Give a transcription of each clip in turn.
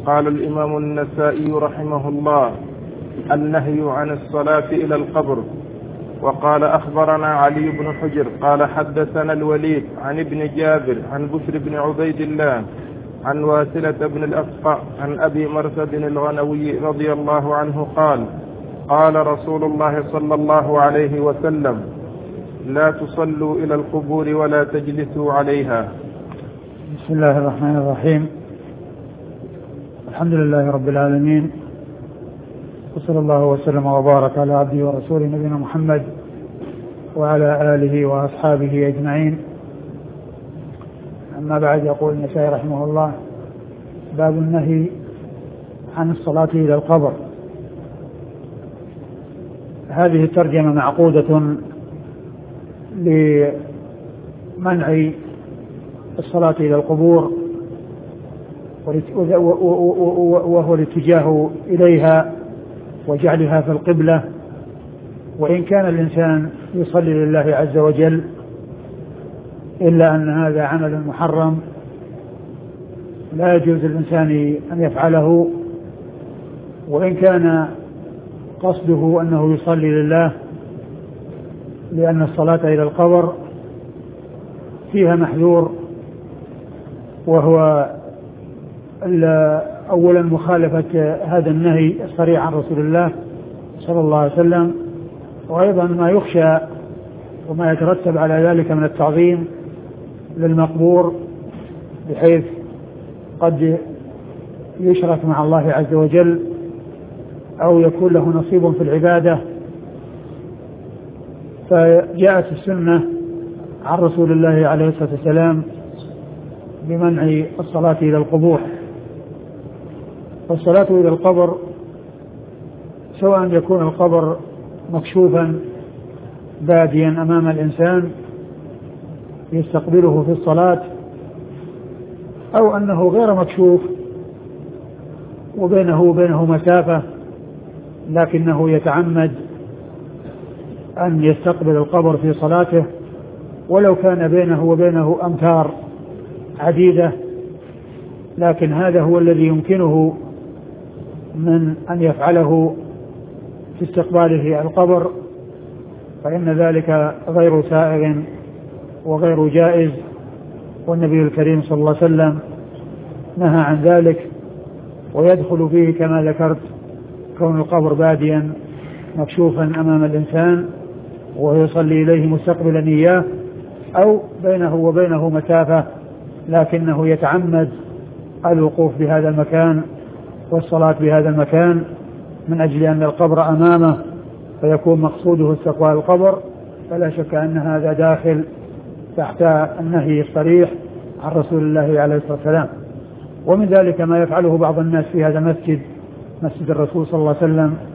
قال الإمام النسائي رحمه الله: النهي عن الصلاة إلى القبر. وقال: أخبرنا علي بن حجر قال حدثنا الوليد عن ابن جابر عن بشر بن عبيد الله عن واسلة بن الأسقع عن أبي مرثد الغنوي رضي الله عنه قال: قال رسول الله صلى الله عليه وسلم: لا تصلوا إلى القبور ولا تجلسوا عليها. بسم الله الرحمن الرحيم. الحمد لله رب العالمين، وصلى الله وسلم وبارك على عبده ورسوله نبينا محمد وعلى آله وأصحابه أجمعين. أما بعد، يقول النسائي رحمه الله: باب النهي عن الصلاة إلى القبر. هذه الترجمة معقودة لمنع الصلاة إلى القبور وهو الاتجاه إليها وجعلها في القبلة. وإن كان الإنسان يصلي لله عز وجل إلا أن هذا عمل محرم لا يجوز للإنسان أن يفعله. وإن كان قصده أنه يصلي لله، لأن الصلاة إلى القبر فيها محذور، وهو أولا مخالفة هذا النهي الصريح عن رسول الله صلى الله عليه وسلم، وأيضا ما يخشى وما يترتب على ذلك من التعظيم للمقبور، بحيث قد يشرك مع الله عز وجل أو يكون له نصيب في العبادة. فجاءت السنة عن رسول الله عليه الصلاة والسلام بمنع الصلاة إلى القبور. والصلاة إلى القبر سواء يكون القبر مكشوفا باديا أمام الإنسان يستقبله في الصلاة، أو أنه غير مكشوف وبينه مسافة لكنه يتعمد أن يستقبل القبر في صلاته، ولو كان بينه وبينه أمتار عديدة، لكن هذا هو الذي يمكنه من أن يفعله في استقباله القبر، فإن ذلك غير سائغ وغير جائز. والنبي الكريم صلى الله عليه وسلم نهى عن ذلك، ويدخل فيه كما ذكرت كون القبر باديا مكشوفا أمام الإنسان ويصلي إليه مستقبلا إياه، أو بينه وبينه مسافة لكنه يتعمد الوقوف بهذا المكان والصلاة بهذا المكان من أجل أن القبر أمامه فيكون مقصوده استقبال القبر، فلا شك أن هذا داخل تحت النهي الصريح عن رسول الله عليه الصلاة والسلام. ومن ذلك ما يفعله بعض الناس في هذا المسجد، مسجد الرسول صلى الله عليه وسلم،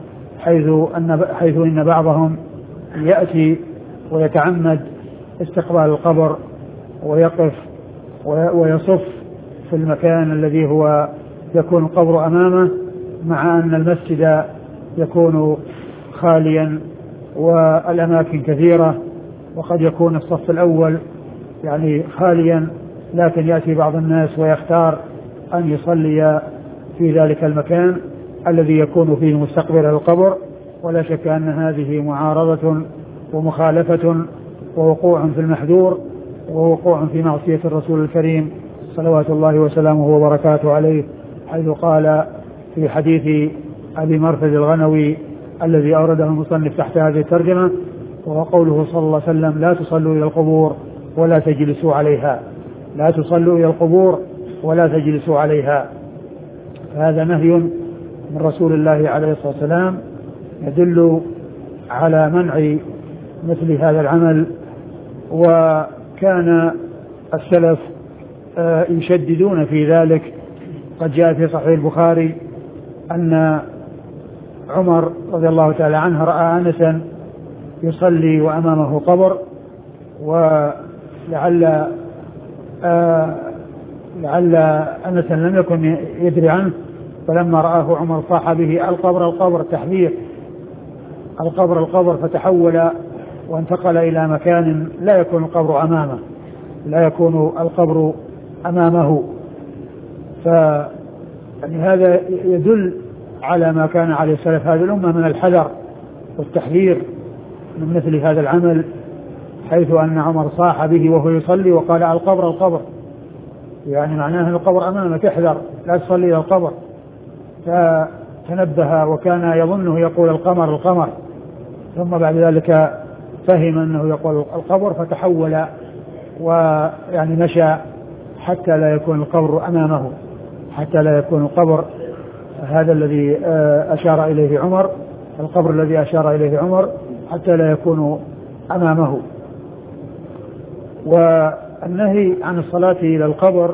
حيث إن بعضهم يأتي ويتعمد استقبال القبر ويقف ويصف في المكان الذي هو يكون القبر أمامه، مع أن المسجد يكون خاليا والأماكن كثيرة، وقد يكون الصف الأول يعني خاليا، لكن يأتي بعض الناس ويختار أن يصلي في ذلك المكان الذي يكون فيه مستقبل القبر. ولا شك أن هذه معارضة ومخالفة ووقوع في المحذور ووقوع في معصية الرسول الكريم صلوات الله وسلامه وبركاته عليه، حيث قال في حديث أبي مرثد الغنوي الذي أورده المصنف تحت هذه الترجمة، وهو قوله صلى الله عليه وسلم: لا تصلوا إلى القبور ولا تجلسوا عليها. لا تصلوا إلى القبور ولا تجلسوا عليها. هذا نهي من رسول الله عليه الصلاة والسلام يدل على منع مثل هذا العمل. وكان السلف يشددون في ذلك. قد جاء في صحيح البخاري أن عمر رضي الله تعالى عنه رأى أنسا يصلي وأمامه قبر، ولعل أنسا لم يكن يدري عنه، فلما رآه عمر صاح به: القبر التحذير، القبر، فتحول وانتقل إلى مكان لا يكون القبر أمامه، لا يكون القبر أمامه. يعني هذا يدل على ما كان عليه سلف هذه الأمة من الحذر والتحذير من مثل هذا العمل، حيث أن عمر صاح به وهو يصلي وقال القبر القبر، يعني معناه أن القبر أمامك احذر لا تصلي إلى القبر. فتنبه وكان يظنه يقول القمر القمر، ثم بعد ذلك فهم أنه يقول القبر فتحول ويعني مشى حتى لا يكون القبر أمامه، حتى لا يكون القبر هذا الذي أشار إليه عمر، القبر الذي أشار إليه عمر حتى لا يكون أمامه. والنهي عن الصلاة إلى القبر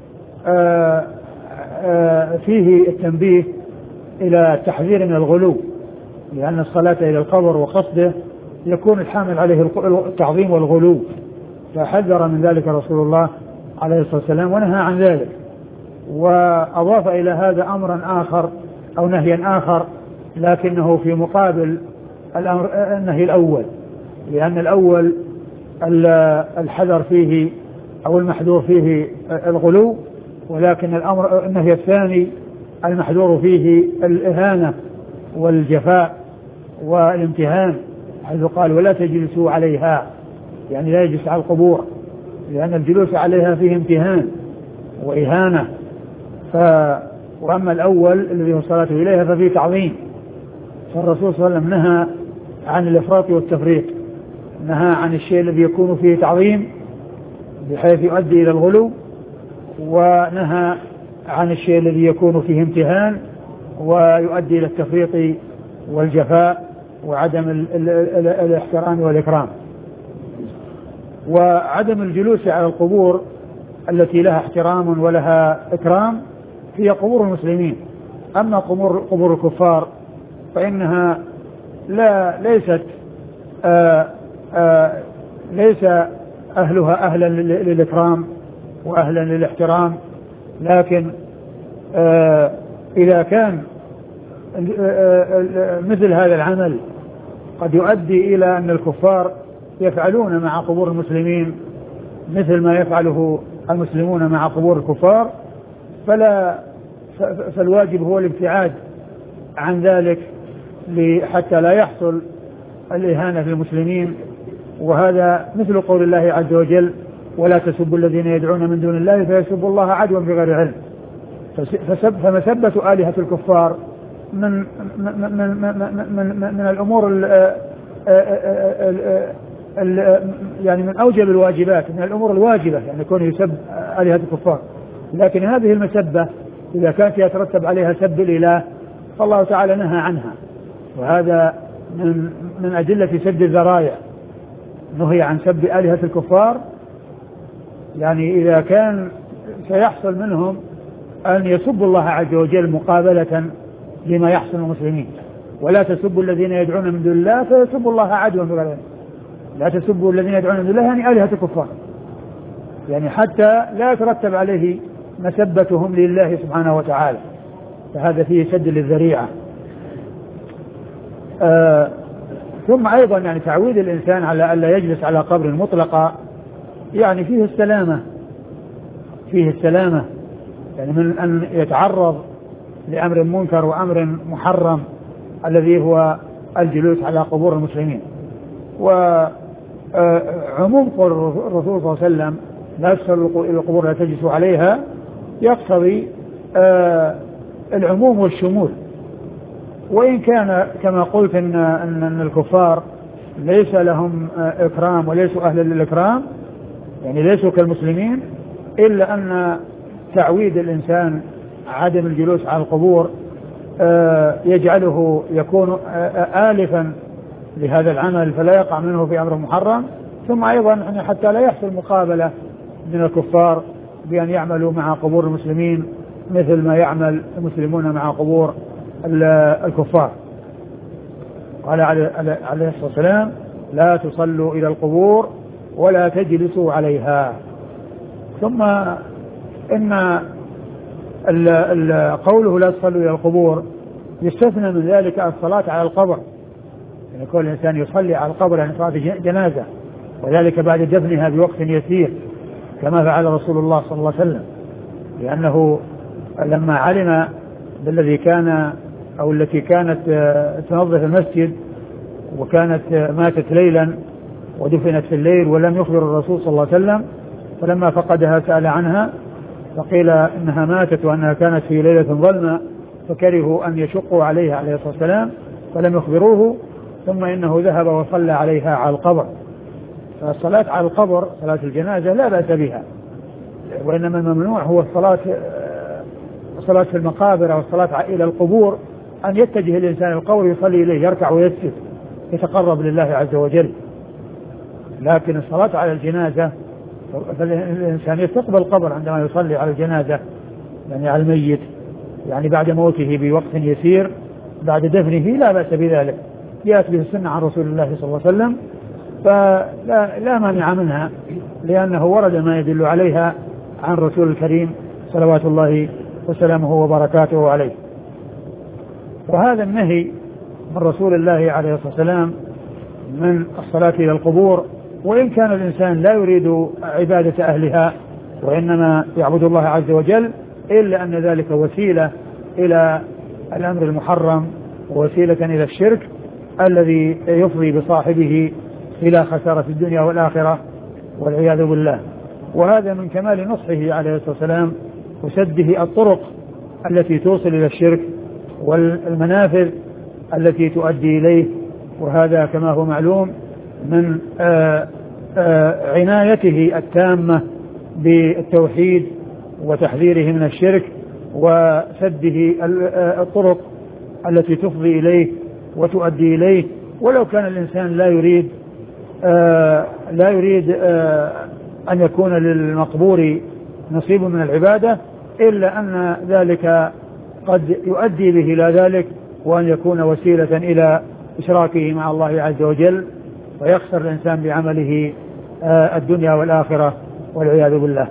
فيه التنبيه إلى التحذير من الغلو، لأن الصلاة إلى القبر وقصده يكون الحامل عليه التعظيم والغلو، فحذر من ذلك رسول الله عليه الصلاة والسلام ونهى عن ذلك. وأضاف إلى هذا أمرا آخر أو نهيا آخر، لكنه في مقابل النهي الأول، لأن الأول الحذر فيه أو المحذور فيه الغلو، ولكن النهي الثاني المحذور فيه الإهانة والجفاء والامتهان، حيث قال ولا تجلسوا عليها، يعني لا يجلس على القبور، لأن الجلوس عليها فيه امتهان وإهانة. وأما الأول الذي هو الصلاة إليها ففيه تعظيم، فالرسول صلى الله عليه وسلم نهى عن الإفراط والتفريط، نهى عن الشيء الذي يكون فيه تعظيم بحيث يؤدي إلى الغلو، ونهى عن الشيء الذي يكون فيه امتهان ويؤدي إلى التفريط والجفاء وعدم الاحترام والإكرام. وعدم الجلوس على القبور التي لها احترام ولها إكرام هي قبور المسلمين. أما قبور الكفار فإنها ليس أهلها أهلا للإكرام وأهلا للاحترام، لكن إذا كان مثل هذا العمل قد يؤدي إلى أن الكفار يفعلون مع قبور المسلمين مثل ما يفعله المسلمون مع قبور الكفار، فالواجب هو الابتعاد عن ذلك حتى لا يحصل الإهانة للمسلمين. وهذا مثل قول الله عز وجل ولا تسبوا الذين يدعون من دون الله فيسبوا الله عدوا بغير علم. فمسبة آلهة الكفار من الأمور يعني من أوجب الواجبات، من الأمور الواجبة يعني يكون يسب آلهة الكفار. لكن هذه المسبة إذا كانت يترتب عليها سب الإله فالله تعالى نهى عنها، وهذا من أدلة سد الذرائع، نهي عن سب آلهة الكفار. يعني إذا كان سيحصل منهم أن يسبوا الله عز وجل مقابلة لما يحصل المسلمين، ولا تسبوا الذين يدعون من دون الله فيسبوا الله عدوا بغير علم. لا تسبوا الذين يدعون من دون الله يعني آلهة الكفار، يعني حتى لا يترتب عليه مسبتهم لله سبحانه وتعالى، فهذا فيه سد للذريعة. ثم أيضا يعني تعويد الإنسان على ألا يجلس على قبر مطلقة يعني فيه السلامة يعني من أن يتعرض لأمر منكر وأمر محرم الذي هو الجلوس على قبور المسلمين. وعموم قول الرسول صلى الله عليه وسلم لا تصلوا إلى القبور لا تجلسوا عليها يقتضي العموم والشمول، وإن كان كما قلت أن الكفار ليس لهم إكرام وليسوا أهلا للإكرام، يعني ليسوا كالمسلمين، إلا أن تعويد الإنسان عدم الجلوس على القبور يجعله يكون آلفا لهذا العمل فلا يقع منه في أمر محرم. ثم أيضا حتى لا يحصل مقابلة من الكفار بأن يعملوا مع قبور المسلمين مثل ما يعمل المسلمون مع قبور الكفار. قال عليه الصلاة والسلام لا تصلوا إلى القبور ولا تجلسوا عليها. ثم إن قوله لا تصلوا إلى القبور يستثنى من ذلك الصلاة على القبر، يعني كل إنسان يصلي على القبر يعني صلاة جنازة، وذلك بعد دفنها بوقت يسير كما فعل رسول الله صلى الله عليه وسلم، لأنه لما علم بالذي كان أو التي كانت تنظف المسجد وكانت ماتت ليلا ودفنت في الليل ولم يخبر الرسول صلى الله عليه وسلم، فلما فقدها سأل عنها فقيل إنها ماتت وأنها كانت في ليلة ظلمة، فكرهوا أن يشقوا عليها عليه الصلاة والسلام فلم يخبروه، ثم إنه ذهب وصلى عليها على القبر. فالصلاة على القبر صلاة الجنازة لا بأس بها، وإنما الممنوع هو الصلاة في المقابر أو الصلاة إلى القبور، أن يتجه الإنسان القبر يصلي إليه يركع ويسجد يتقرب لله عز وجل. لكن الصلاة على الجنازة فالإنسان يستقبل القبر عندما يصلي على الجنازة، يعني على الميت، يعني بعد موته بوقت يسير بعد دفنه لا بأس بذلك، جاءت به السنة عن رسول الله صلى الله عليه وسلم، فلا مانع منها، لأنه ورد ما يدل عليها عن رسول الكريم صلوات الله وسلامه وبركاته عليه. وهذا النهي من رسول الله عليه الصلاة والسلام من الصلاة إلى القبور، وإن كان الإنسان لا يريد عبادة أهلها وإنما يعبد الله عز وجل، إلا أن ذلك وسيلة إلى الأمر المحرم ووسيلة إلى الشرك الذي يفضي بصاحبه إلى خسارة الدنيا والآخرة والعياذ بالله. وهذا من كمال نصحه عليه الصلاة والسلام وسده الطرق التي توصل إلى الشرك والمنافذ التي تؤدي إليه. وهذا كما هو معلوم من عنايته التامة بالتوحيد وتحذيره من الشرك وسده الطرق التي تفضي إليه وتؤدي إليه. ولو كان الإنسان لا يريد أن يكون للمقبور نصيب من العبادة، إلا أن ذلك قد يؤدي به إلى ذلك، وأن يكون وسيلة إلى إشراكه مع الله عز وجل، ويخسر الإنسان بعمله الدنيا والآخرة والعياذ بالله.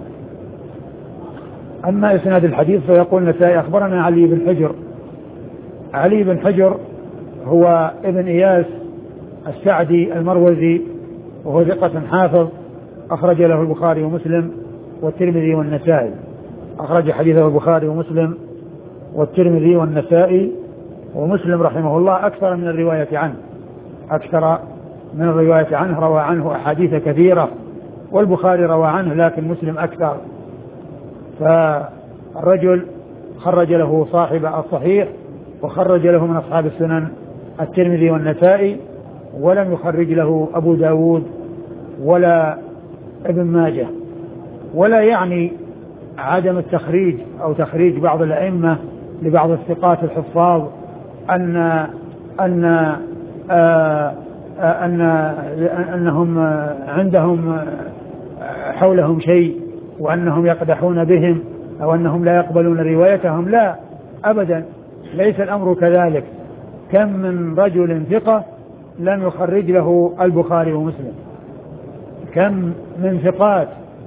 أما إسناد الحديث فيقول النسائي أخبرنا علي بن حجر. علي بن حجر هو ابن إياس السعدي المروزي، وهو ثقة حافظ، أخرج له البخاري ومسلم والترمذي والنسائي. أخرج حديثه البخاري ومسلم والترمذي والنسائي، ومسلم رحمه الله أكثر من الرواية عنه، روى عنه أحاديث كثيرة، والبخاري روى عنه لكن مسلم أكثر. فالرجل خرج له صاحب الصحيح، وخرج له من أصحاب السنن الترمذي والنسائي، ولم يخرج له أبو داود ولا ابن ماجه. ولا يعني عدم التخريج أو تخريج بعض الأئمة لبعض الثقات الحفاظ أنهم عندهم حولهم شيء وأنهم يقدحون بهم أو أنهم لا يقبلون روايتهم، لا أبدا، ليس الأمر كذلك. كم من رجل ثقة لم يخرج له البخاري ومسلم، كم من ثقات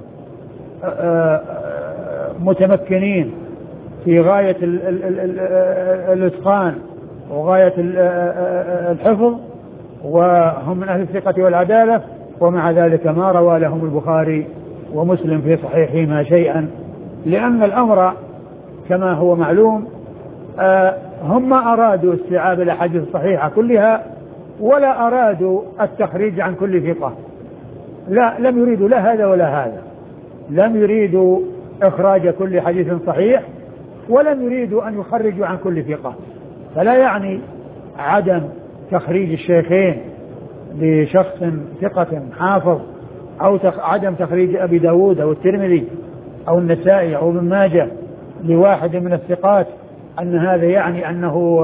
متمكنين في غاية الإتقان وغاية الحفظ وهم من أهل الثقة والعدالة، ومع ذلك ما روى لهم البخاري ومسلم في صحيحهما شيئا، لأن الأمر كما هو معلوم هم أرادوا استيعاب الأحاديث الصحيحة كلها، ولا أرادوا التخريج عن كل ثقة، لا، لم يريدوا لا هذا ولا هذا، لم يريدوا إخراج كل حديث صحيح، ولم يريدوا أن يخرجوا عن كل ثقة. فلا يعني عدم تخريج الشيخين لشخص ثقة حافظ، أو عدم تخريج أبي داود أو الترمذي أو النسائي أو ابن ماجه لواحد من الثقات أن هذا يعني أنه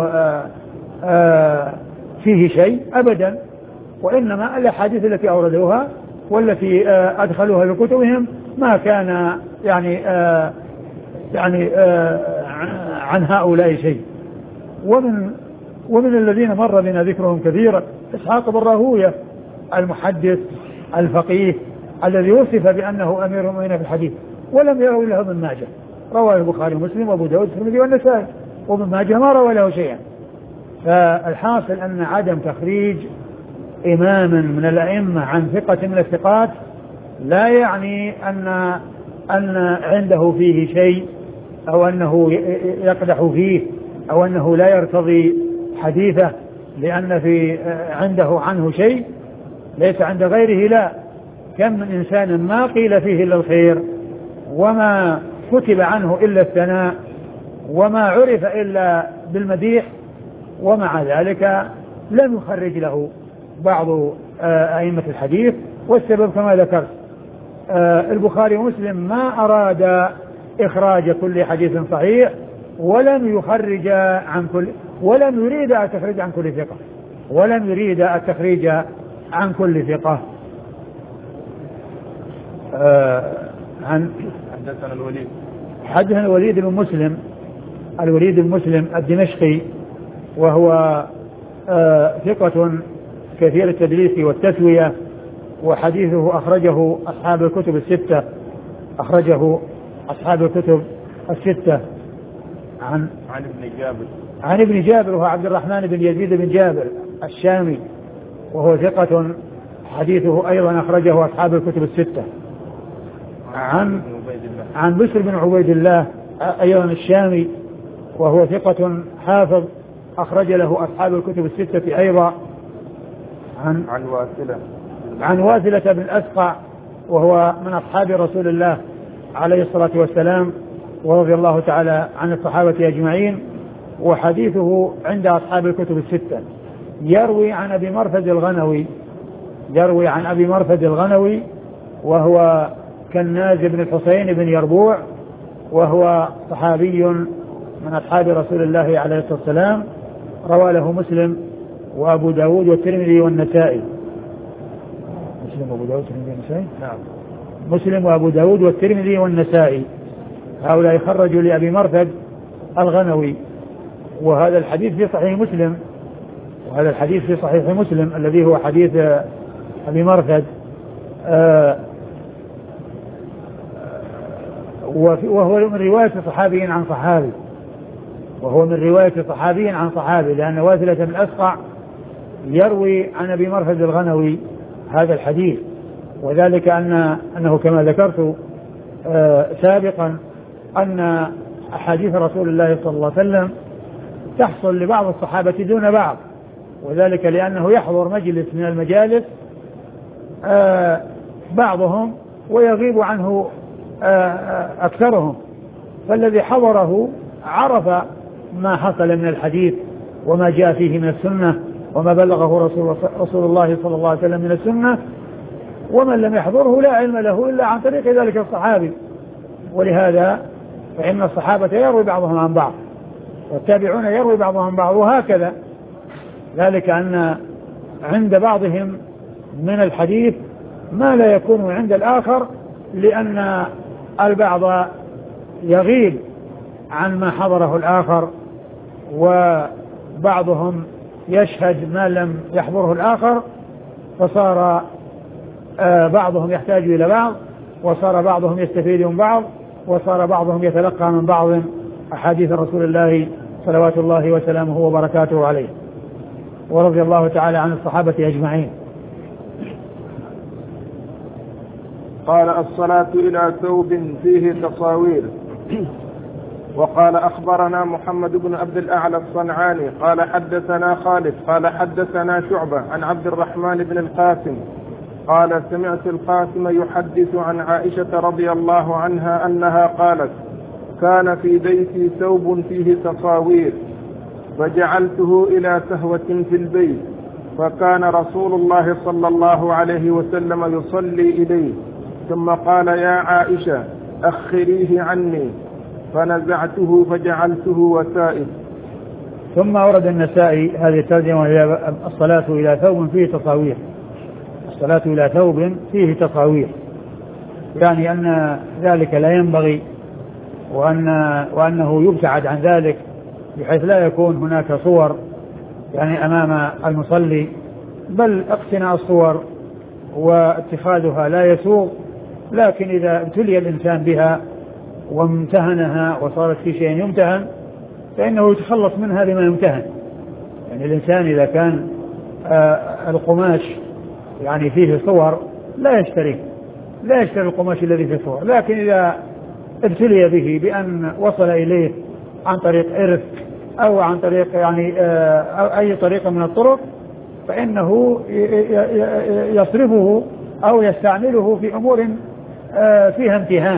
فيه شيء أبدا، وإنما الأحاديث التي أوردوها والتي أدخلوها لكتبهم ما كان يعني عن هؤلاء شيء. ومن الذين مر بنا ذكرهم كثيرا إسحاق بن راهوية المحدث الفقيه الذي وصف بأنه أمير المؤمنين في الحديث، ولم يروي له ابن ماجه، رواه البخاري ومسلم وأبو داود والترمذي والنسائي، وابن ماجه ما روى له شيئا. فالحاصل أن عدم تخريج إمام من الأئمة عن ثقة من الثقات لا يعني أن عنده فيه شيء أو أنه يقدح فيه أو أنه لا يرتضي حديثه لأن في عنده عنه شيء ليس عند غيره. لا، كم من إنسان ما قيل فيه إلا الخير وما كتب عنه إلا الثناء وما عرف إلا بالمديح، ومع ذلك لم يخرج له بعض أئمة الحديث. والسبب كما ذكرت البخاري ومسلم ما أراد إخراج كل حديث صحيح ولم يريد التخريج عن كل ثقة، ولم يريد التخريج عن كل ثقة. حدثنا الوليد بن مسلم، الوليد بن مسلم الدمشقي، وهو ثقة كثير التدليس والتسوية، وحديثه أخرجه أصحاب الكتب الستة، أخرجه أصحاب الكتب الستة. عن ابن جابر وهو عبد الرحمن بن يزيد بن جابر الشامي، وهو ثقة حديثه أيضا أخرجه أصحاب الكتب الستة. عن بشر بن عبيد الله أيضا الشامي، وهو ثقة حافظ أخرج له أصحاب الكتب الستة أيضا. عن واثلة بن الأسقع، وهو من أصحاب رسول الله عليه الصلاة والسلام ورضي الله تعالى عن الصحابة أجمعين، وحديثه عند أصحاب الكتب الستة. يروي عن أبي مرثد الغنوي، وهو كناز بن الحسين بن يربوع، وهو صحابي من أصحاب رسول الله عليه الصلاة والسلام، روى له مسلم وأبو داود والترمذي والنسائي. مسلم وأبو داود والترمذي والنسائي، هؤلاء خرجوا لأبي مرثد الغنوي. وهذا الحديث في صحيح مسلم، الذي هو حديث أبي مرثد، وهو من رواية صحابي عن صحابي، لأن واثلة بن الأسقع يروي عن أبي مرثد الغنوي هذا الحديث. وذلك أنه كما ذكرت سابقا أن أحاديث رسول الله صلى الله عليه وسلم تحصل لبعض الصحابة دون بعض، وذلك لأنه يحضر مجلس من المجالس بعضهم ويغيب عنه أكثرهم، فالذي حضره عرف ما حصل من الحديث وما جاء فيه من السنة وما بلغه رسول الله صلى الله عليه وسلم من السنة، ومن لم يحضره لا علم له إلا عن طريق ذلك الصحابي. ولهذا فإن الصحابة يروي بعضهم عن بعض، والتابعون يروي بعضهم عن بعض، وهكذا. ذلك أن عند بعضهم من الحديث ما لا يكون عند الآخر، لأن البعض يغيب عن ما حضره الآخر، وبعضهم يشهد ما لم يحضره الآخر، فصار بعضهم يحتاج إلى بعض، وصار بعضهم يستفيد من بعض، وصار بعضهم يتلقى من بعض أحاديث رسول الله صلوات الله وسلامه وبركاته عليه، ورضي الله تعالى عن الصحابة أجمعين. قال: الصلاة إلى ثوب فيه تصاوير. وقال: أخبرنا محمد بن عبد الأعلى الصنعاني قال حدثنا خالد قال حدثنا شعبة عن عبد الرحمن بن القاسم قال: سمعت القاسم يحدث عن عائشة رضي الله عنها أنها قالت: كان في بيتي ثوب فيه تصاوير فجعلته إلى سهوة في البيت، فكان رسول الله صلى الله عليه وسلم يصلي إليه، ثم قال: يا عائشة أخريه عني، فنزعته فجعلته وسائد. ثم ورد النسائي هذه الترجمة وهي الصلاة إلى ثوب فيه تصاوير. الصلاة إلى ثوب فيه تصاوير، يعني أن ذلك لا ينبغي، وأنه يبتعد عن ذلك، بحيث لا يكون هناك صور يعني أمام المصلي، بل اقتناء الصور واتخاذها لا يسوغ. لكن إذا ابتلي الإنسان بها وامتهنها وصارت في شيء يمتهن، فإنه يتخلص منها لما يمتهن. يعني الإنسان إذا كان القماش يعني فيه صور لا يشتري القماش الذي فيه صور، لكن إذا ابتلي به بأن وصل إليه عن طريق إرث أو عن طريق يعني أو أي طريقة من الطرق، فإنه يصرفه أو يستعمله في أمور فيها امتهان،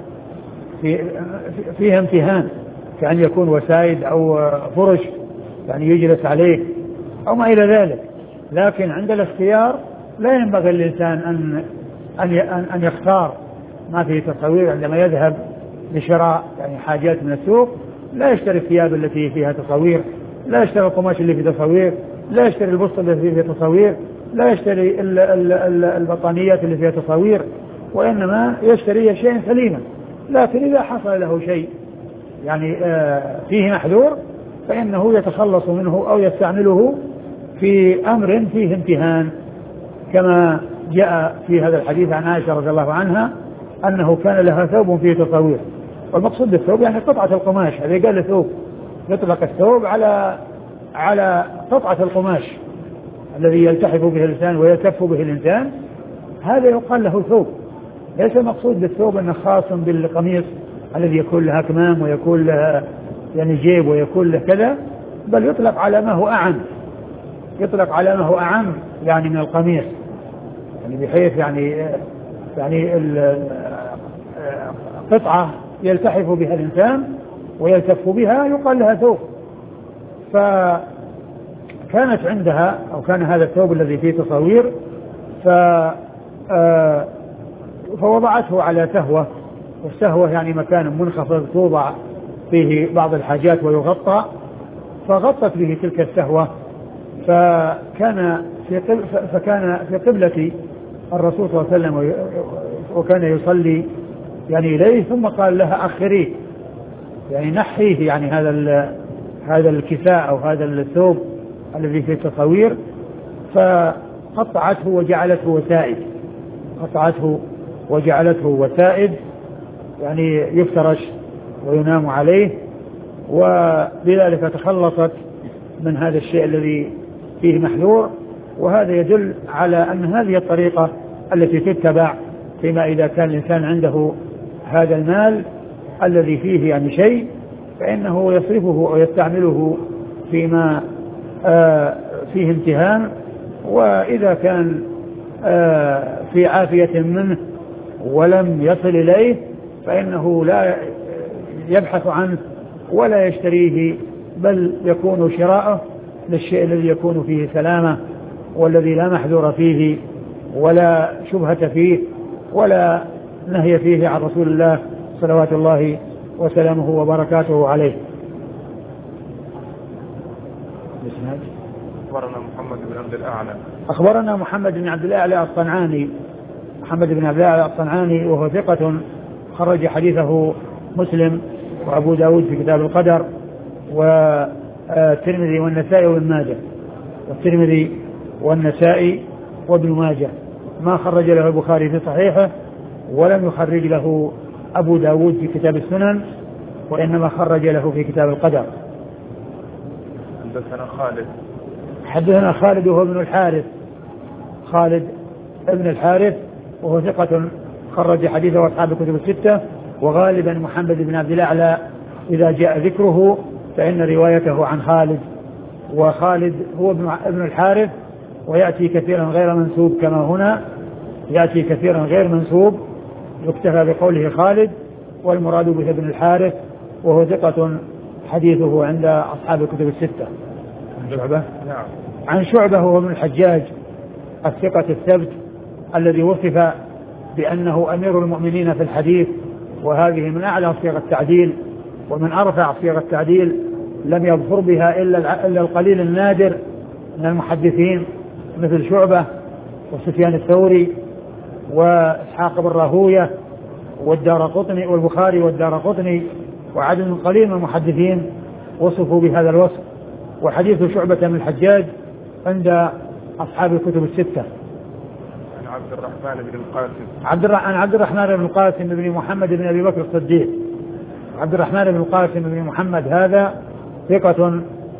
فيها امتهان، كأن يكون وسائد أو فرش يعني يجلس عليه أو ما إلى ذلك. لكن عند الاختيار لا ينبغي للإنسان أن يختار ما فيه تصوير. عندما يذهب لشراء يعني حاجات من السوق لا يشتري الثياب التي فيها تصوير، لا يشتري القماش اللي فيه تصوير، لا يشتري البسط الذي فيه تصوير، لا يشتري البطانيات اللي فيها تصوير، وإنما يشتري شيء سليما. لكن إذا حصل له شيء يعني فيه محذور فإنه يتخلص منه أو يستعمله في أمر فيه امتهان، كما جاء في هذا الحديث عن عائشة رضي الله عنها أنه كان لها ثوب فيه تصوير. والمقصود بالثوب يعني قطعة القماش، هذا قال ثوب، يطلق الثوب على قطعة القماش الذي يلتحف به الإنسان ويلتف به الإنسان، هذا يقال له ثوب. ليس المقصود بالثوب أنه خاص بالقميص الذي يكون لها كمام ويكون لها يعني جيب ويكون له كذا، بل يطلق على ما هو أعم، يطلق على ما هو أعم يعني من القميص، يعني بحيث يعني قطعة يلتحف بها الإنسان ويلتف بها يقال لها ثوب. فكانت عندها أو كان هذا الثوب الذي فيه تصوير فوضعته على سهوة، والسهوة يعني مكان منخفض توضع فيه بعض الحاجات ويغطى، فغطت به تلك السهوة، فكان في قبلة الرسول صلى الله عليه وسلم وكان يصلي يعني إليه، ثم قال لها أخريه يعني نحيه يعني هذا الكساء أو هذا الثوب الذي فيه تصوير، فقطعته وجعلته وسائد، قطعته وجعلته وسائد يعني يفترش وينام عليه، وبذلك تخلصت من هذا الشيء الذي فيه محذور. وهذا يدل على أن هذه الطريقة التي تتبع فيما إذا كان الإنسان عنده هذا المال الذي فيه يعني شيء، فإنه يصرفه ويستعمله فيما فيه امتهان، وإذا كان في عافية منه ولم يصل إليه فإنه لا يبحث عنه ولا يشتريه، بل يكون شراءه للشيء الذي يكون فيه سلامة والذي لا محذور فيه ولا شبهة فيه ولا نهي فيه عن رسول الله صلوات الله وسلامه وبركاته عليه. أخبرنا محمد بن عبد الأعلى. أخبرنا محمد بن عبد الأعلى الصنعاني، محمد بن عبد الأعلى الصنعاني وهو ثقة خرج حديثه مسلم وأبو داود في كتاب القدر والترمذي والنسائي وابن ماجه، والترمذي والنسائي وابن ماجه، ما خرج له البخاري في صحيحه ولم يخرج له أبو داود في كتاب السنن، وإنما خرج له في كتاب القدر. حدثنا خالد وهو ابن الحارث، خالد ابن الحارث وهو ثقة خرج حديثه أصحاب الكتب الستة، وغالبا محمد بن عبد الأعلى إذا جاء ذكره فإن روايته عن خالد، وخالد هو ابن الحارث، ويأتي كثيرا غير منسوب كما هنا يأتي كثيرا غير منسوب، يكتفى بقوله خالد والمراد به ابن الحارث، وهو ثقة حديثه عند أصحاب الكتب الستة. عن شعبة؟ نعم. عن شعبة هو ابن الحجاج الثقة الثبت الذي وصف بأنه أمير المؤمنين في الحديث، وهذه من أعلى صيغ التعديل ومن أرفع صيغ التعديل، لم يظفر بها إلا القليل النادر من المحدثين مثل شعبة وسفيان الثوري وإسحاق بن راهوية والدارقطني والبخاري والدارقطني، وعدد قليل من المحدثين وصفوا بهذا الوصف. وحديث شعبة من الحجاج عند أصحاب الكتب الستة. عن عبد الرحمن بن القاسم، عن عبد الرحمن بن القاسم بن محمد بن أبي بكر الصديق. عبد الرحمن بن القاسم بن محمد هذا ثقة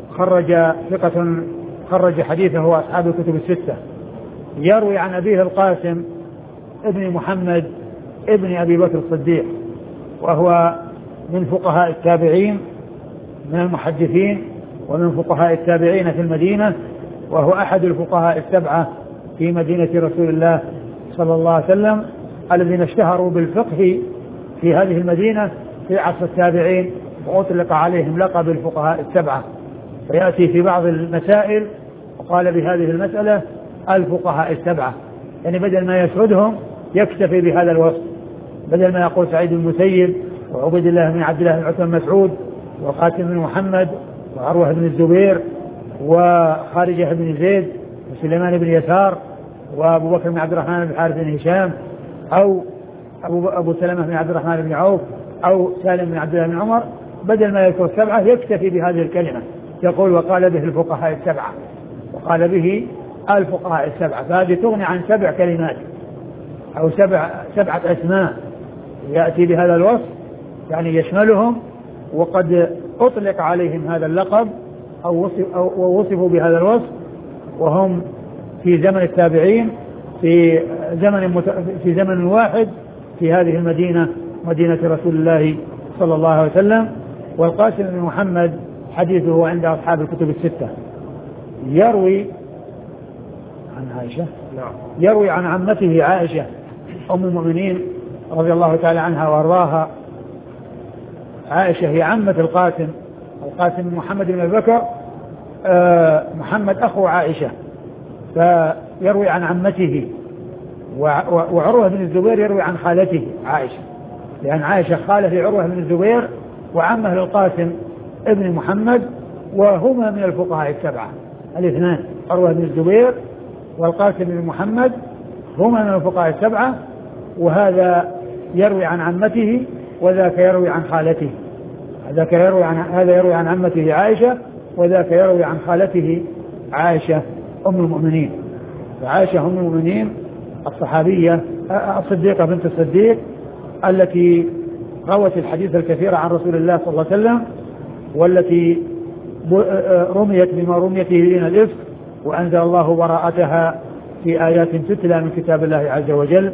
خرج حديثه أصحاب الكتب الستة، يروي عن أبيه القاسم ابن محمد ابن أبي بكر الصديق، وهو من فقهاء التابعين، من المحدثين ومن فقهاء التابعين في المدينة، وهو أحد الفقهاء السبعة في مدينة رسول الله صلى الله عليه وسلم الذين اشتهروا بالفقه في هذه المدينة في عصر التابعين، وأطلق عليهم لقب الفقهاء السبعة. فيأتي في بعض المسائل وقال بهذه المسألة الفقهاء السبعة، يعني بدل ما يسردهم يكتفي بهذا الوصف، بدل ما يقول سعيد بن المسيب وعبيد الله بن عبد الله بن عتبة بن مسعود وقاسم بن محمد وعروة بن الزبير وخارجة بن زيد وسليمان بن يسار وأبو بكر بن عبد الرحمن بن الحارث بن هشام أو أبو سلمة بن عبد الرحمن بن عوف أو سالم بن عبد الله بن عمر، بدل ما يذكر السبعة يكتفي بهذه الكلمة، يقول وقال به الفقهاء السبعة، وقال به الفقهاء السبعة، فهذه تغني عن 7 كلمات أو 7 أسماء يأتي بهذا الوصف، يعني يشملهم، وقد أطلق عليهم هذا اللقب أو وصفوا بهذا الوصف، وهم في زمن التابعين في زمن واحد في هذه المدينة، مدينة رسول الله صلى الله عليه وسلم. والقاسم بن محمد حديثه عند أصحاب الكتب الستة، يروي عن عائشة، يروي عن عمته عائشة أم المؤمنين رضي الله تعالى عنها وأرضاها. عائشة هي عمة القاسم بن محمد بن أبي بكر، محمد أخو عائشة، فيروي عن عمته. وعروة بن الزبير يروي عن خالته عائشة، لأن عائشة خالة لعروة بن الزبير وعمه للقاسم ابن محمد، وهما من الفقهاء السبعة الاثنان، عروة بن الزبير والقاسم بن محمد هما من الفقهاء السبعة، وهذا يروي عن عمته وذاك يروي عن خالته، هذا يروي عن عمته عائشة وذاك يروي عن خالته عائشة أم المؤمنين. فعائشة أم المؤمنين الصحابية الصديقة بنت الصديق التي روت الحديث الكثير عن رسول الله صلى الله عليه وسلم، والتي رميت بما رميت به من الإفك، وأنزل الله براءتها في آيات تتلى من كتاب الله عز وجل.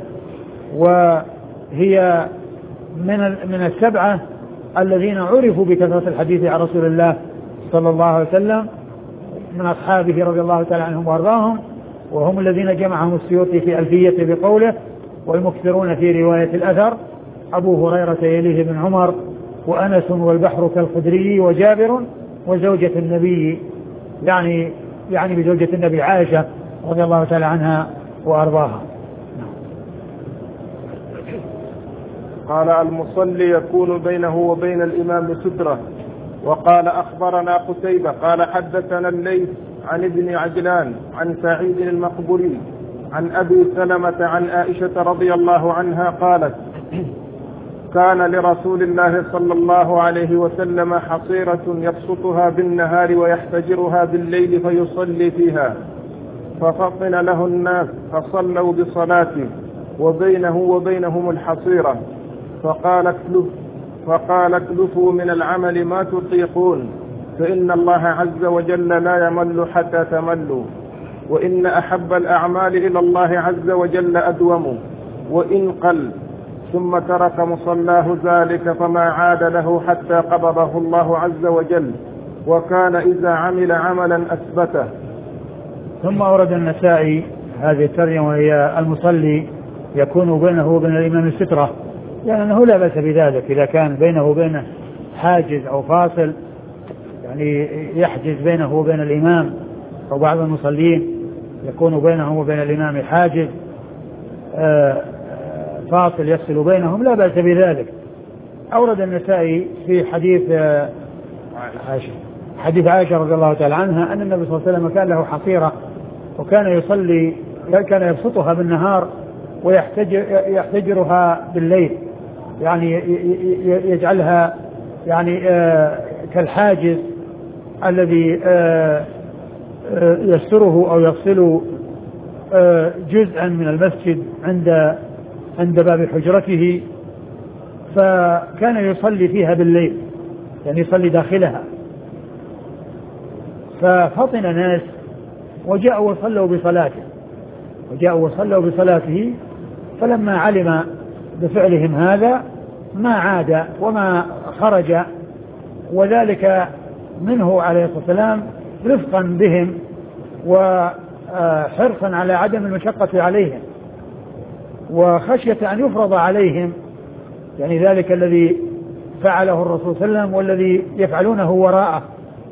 وهي من السبعة الذين عرفوا بكثرة الحديث عن رسول الله صلى الله عليه وسلم من أصحابه رضي الله تعالى عنهم وأرضاهم، وهم الذين جمعهم السيوطي في ألفية بقوله والمكثرون في رواية الأثر أبو هريرة يليه بن عمر وأنس والبحر كالخدري وجابر وزوجة النبي، يعني بزوجة النبي عائشة رضي الله تعالى عنها وأرضاها. قال المصلي يكون بينه وبين الإمام سترة. وقال أخبرنا قتيبة قال حدثنا الليث عن ابن عجلان عن سعيد المقبري عن أبي سلمة عن عائشة رضي الله عنها قالت كان لرسول الله صلى الله عليه وسلم حصيرة يبسطها بالنهار ويحتجرها بالليل فيصلي فيها، ففطن له الناس فصلوا بصلاته وبينه وبينهم الحصيرة، فقال اكلفوا من العمل ما تطيقون، فإن الله عز وجل لا يمل حتى تملوا، وإن أحب الأعمال إلى الله عز وجل أدومه وإن قل. ثم ترك مصلاه ذلك فما عاد له حتى قبضه الله عز وجل، وكان إذا عمل عملا أثبته. ثم أورد النسائي هذه الترجمة وهي المصلي يكون بينه وبين الإمام السترة، لأنه لا بأس بذلك إذا كان بينه وبينه حاجز أو فاصل، يعني يحجز بينه وبين الإمام، أو بعض المصلين يكون بينه وبين الإمام حاجز فاصل يفصل بينهم، لا بأس بذلك. أورد النسائي في حديث عائشة رضي الله تعالى عنها أن النبي صلى الله عليه وسلم كان له حصيرة، وكان يصلي، كان يبسطها بالنهار ويحتجرها بالليل، يعني يجعلها يعني كالحاجز الذي يستره أو يفصل جزءا من المسجد عند باب حجرته، فكان يصلي فيها بالليل، يعني يصلي داخلها. ففطن ناس وجاءوا وصلوا بصلاته، فلما علم بفعلهم هذا ما عاد وما خرج، وذلك منه عليه الصلاة والسلام رفقا بهم وحرصا على عدم المشقة عليهم وخشية أن يفرض عليهم، يعني ذلك الذي فعله الرسول صلى الله عليه وسلم والذي يفعلونه وراءه،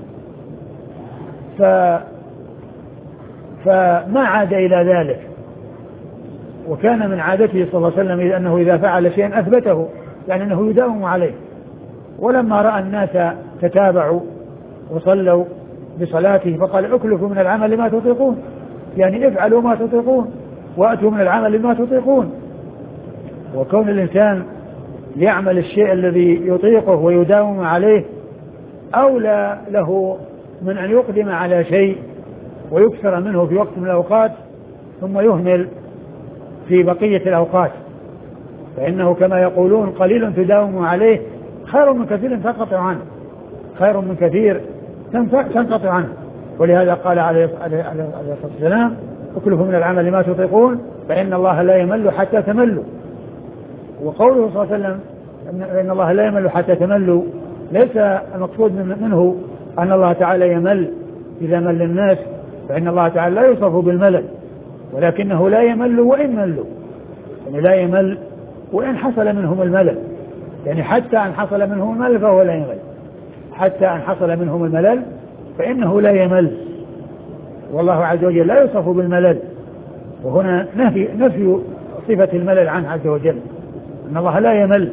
فما عاد إلى ذلك. وكان من عادته صلى الله عليه وسلم أنه إذا فعل شيئا أثبته، يعني أنه يداوم عليه. ولما رأى الناس تتابعوا وصلوا بصلاته فقال اكلفوا من العمل ما تطيقون، يعني افعلوا ما تطيقون وأتوا من العمل ما تطيقون. وكون الإنسان يعمل الشيء الذي يطيقه ويداوم عليه أولى له من أن يقدم على شيء ويكثر منه في وقت من الأوقات ثم يهمل في بقية الأوقات، فإنه كما يقولون قليل تداوم عليه خير من كثير تنقطع عنه، خير من كثير تنقطع عنه. ولهذا قال عليه الصلاة والسلام اكلفوا من العمل ما تطيقون فإن الله لا يمل حتى تملوا. وقوله صلى الله عليه وسلم إن الله لا يمل حتى تملوا ليس المقصود منه أن الله تعالى يمل إذا مل الناس، فإن الله تعالى لا يوصف بالملل، ولكنه لا يمل وإن ملوا، يعني لا يمل وإن حصل منهم الملل، يعني حتى أن حصل منهم الملل فهو لا يمل، حتى أن حصل منهم الملل فإنه لا يمل. والله عز وجل لا يوصف بالملل، وهنا نفي صفة الملل عنه عز وجل، أن الله لا يمل.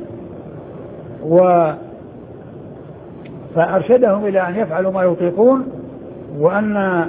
فأرشدهم إلى أن يفعلوا ما يطيقون، وأن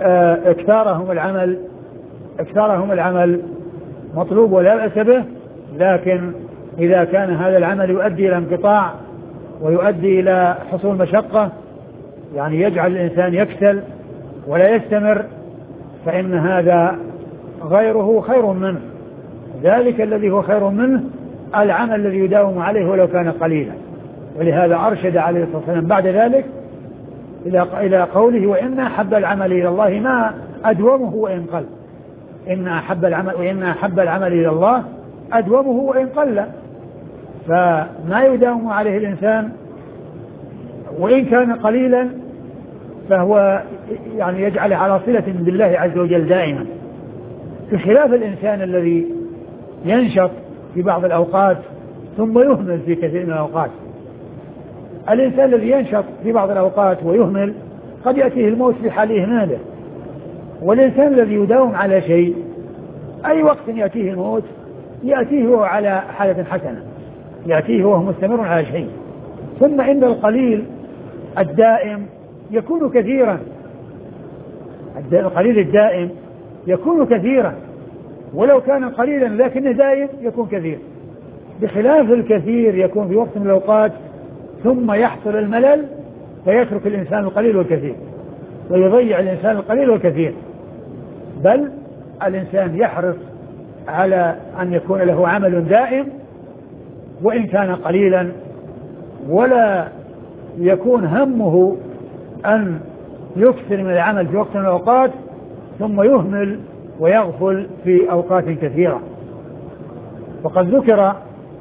اكثارهم العمل مطلوب ولا بأس به، لكن إذا كان هذا العمل يؤدي إلى انقطاع ويؤدي إلى حصول مشقة، يعني يجعل الإنسان يكسل ولا يستمر، فإن هذا غيره خير منه. ذلك الذي هو خير منه العمل الذي يداوم عليه ولو كان قليلا. ولهذا أرشد عليه الصلاة والسلام بعد ذلك إلى قوله وإن أحب العمل إلى الله ما أدومه وإن قل. وإن أحب العمل إلى الله أدومه وإن قل. فما يداوم عليه الإنسان وإن كان قليلا فهو يعني يجعل على صلة بالله عز وجل دائما، بخلاف الإنسان الذي ينشط في بعض الأوقات ثم يهمل في كثير من الأوقات. الإنسان الذي ينشط في بعض الأوقات ويهمل قد يأتيه الموت في حال إهماله، والإنسان الذي يداوم على شيء أي وقت يأتيه الموت يأتيه هو على حالة حسنة، يأتيه وهو مستمر على شيء. ثم إن القليل الدائم يكون كثيرا، القليل الدائم يكون كثيرا، ولو كان قليلا لكنه دائم يكون كثير، بخلاف الكثير يكون في وقت من الأوقات ثم يحصل الملل فيترك الإنسان القليل والكثير ويضيع الإنسان القليل والكثير. بل الإنسان يحرص على أن يكون له عمل دائم وإن كان قليلا، ولا يكون همه أن يكثر من العمل في وقت من الأوقات ثم يهمل ويغفل في أوقات كثيرة. وقد ذكر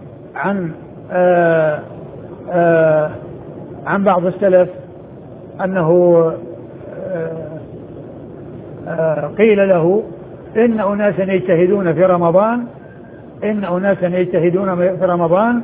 عن بعض السلف أنه قيل له إن أناسا يجتهدون في رمضان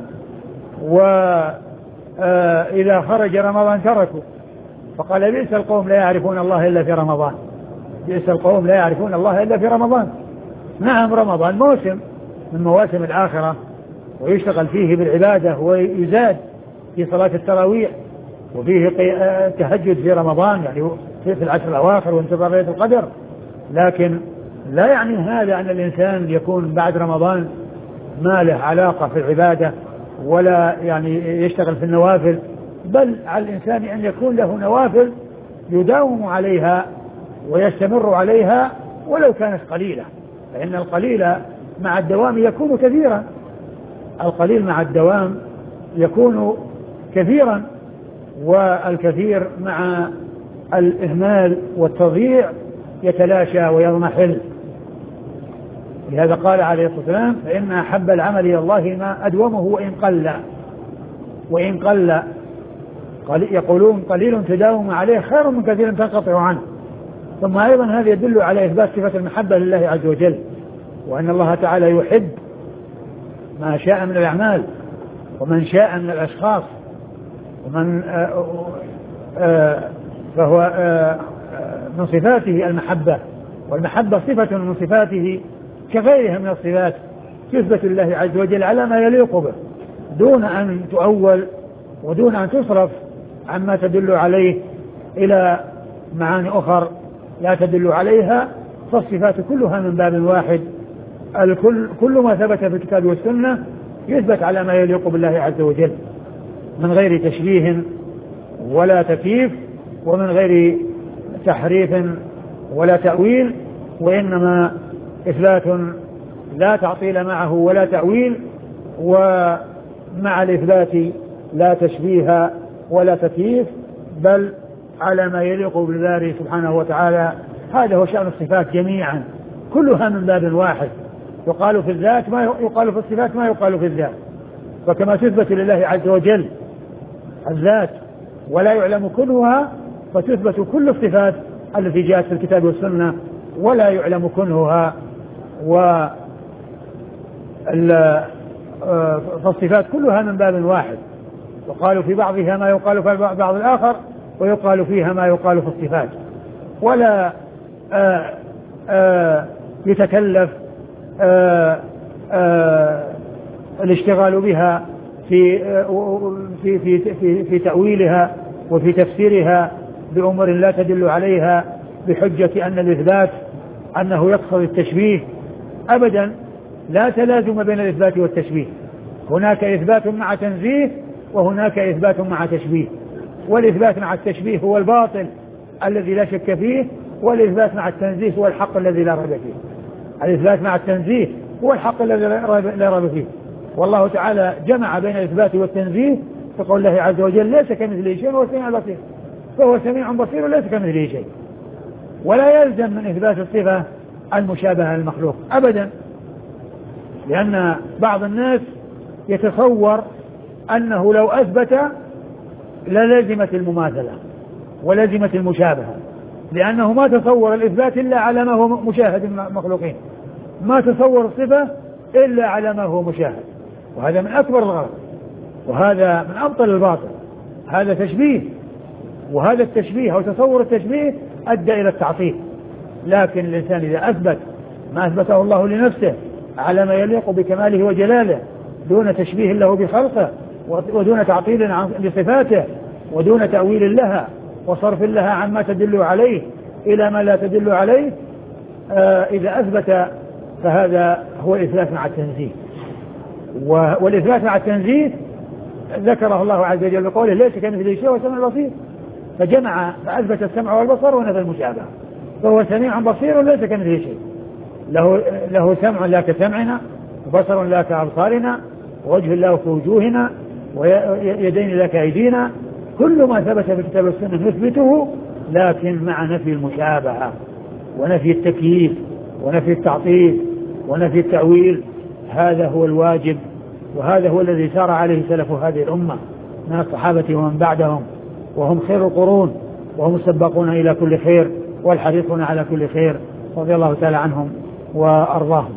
وإذا خرج رمضان تركوا، فقال بئس القوم لا يعرفون الله إلا في رمضان، بئس القوم لا يعرفون الله إلا في رمضان. نعم رمضان موسم من مواسم الآخرة ويشتغل فيه بالعبادة ويزاد في صلاة التراويح وفيه تهجد في رمضان، يعني في العشر الأواخر وانتظار ليلة القدر، لكن لا يعني هذا أن الإنسان يكون بعد رمضان ما له علاقة في العبادة ولا يعني يشتغل في النوافل، بل على الإنسان أن يكون له نوافل يداوم عليها ويستمر عليها ولو كانت قليلة، فإن القليل مع الدوام يكون كثيرا، القليل مع الدوام يكون كثيرا، والكثير مع الإهمال والتضييع يتلاشى ويضمحل. لهذا قال عليه الصلاة والسلام فإن أحب العمل إلى الله ما أدومه وإن قل يقولون قليل تداوم عليه خير من كثير تنقطع عنه. ثم أيضا هذا يدل على إثبات صفة المحبة لله عز وجل، وأن الله تعالى يحب ما شاء من الأعمال ومن شاء من الأشخاص، ومن فهو من صفاته المحبة، والمحبة صفة من صفاته كغيرها من الصفات تثبت لله عز وجل على ما يليق به دون أن تؤول ودون أن تصرف عما تدل عليه إلى معاني أخر لا تدل عليها. فالصفات كلها من باب واحد، كل ما ثبت في الكتاب والسنة يثبت على ما يليق بالله عز وجل من غير تشبيه ولا تكييف ومن غير تحريف ولا تأويل، وإنما إثبات لا تعطيل معه ولا تأويل، ومع الإثبات لا تشبيه ولا تكييف، بل على ما يليق بالله سبحانه وتعالى. هذا هو شأن الصفات جميعا كلها من باب واحد، يقال في الذات ما يقال في الصفات ما يقال في الذات. فكما تثبت لله عز وجل الذات ولا يعلم كنهها، فتثبت كل الصفات التي جاءت في الكتاب والسنة ولا يعلم كنهها. فالصفات كلها من باب واحد، وقالوا في بعضها ما يقال في بعض الآخر، ويقال فيها ما يقال في الصفات، ولا يتكلف الاشتغال بها في تأويلها وفي تفسيرها بأمور لا تدل عليها بحجة أن الإثبات أنه يقصد التشبيه. أبدا لا تلازم بين الإثبات والتشبيه، هناك إثبات مع تنزيه وهناك إثبات مع تشبيه، والإثبات مع التشبيه هو الباطل الذي لا شك فيه، والإثبات مع التنزيه هو الحق الذي لا ريب فيه. الإثبات مع التنزيه هو الحق الذي لا ريب فيه، والله تعالى جمع بين الإثبات والتنزيه في قول الله عز وجل ليس كمثله شيء وهو السميع البصير، فهو سميع بصير ليس كمثله شيء. ولا يلزم من إثبات الصفة المشابهة للمخلوق أبدا، لأن بعض الناس يتصور أنه لو أثبت للزمت المماثلة ولزمت المشابهة، لأنه ما تصور الإثبات إلا على ما هو مشاهد المخلوقين، ما تصور الصفة إلا على ما هو مشاهد، وهذا من أكبر الغلط، وهذا من أبطل الباطل. هذا تشبيه، وهذا التشبيه أو تصور التشبيه أدى إلى التعطيل. لكن الإنسان إذا أثبت ما أثبته الله لنفسه على ما يليق بكماله وجلاله دون تشبيه له بخلقه ودون تعطيل لصفاته ودون تأويل لها وصرف لها عما تدل عليه إلى ما لا تدل عليه، إذا أثبت فهذا هو الإثبات مع التنزيه. والإثبات مع التنزيه ذكره الله عز وجل بقوله ليس كمثله شيء وهو السميع البصير، فجمع فأثبت السمع والبصر ونفى المشابهة، فهو سميع بصير ليس كمثله شيء، له سمع لا كسمعنا وبصر لا كأبصارنا ووجه لا كوجوهنا ويدين لا كأيدينا. كل ما ثبت في الكتاب والسنة نثبته، لكن مع نفي المشابهة ونفي التكييف ونفي التعطيل ونفي التأويل. هذا هو الواجب، وهذا هو الذي سار عليه سلف هذه الأمة من الصحابة ومن بعدهم، وهم خير القرون، وهم السباقون إلى كل خير والحريصون على كل خير، رضي الله تعالى عنهم وأرضاهم.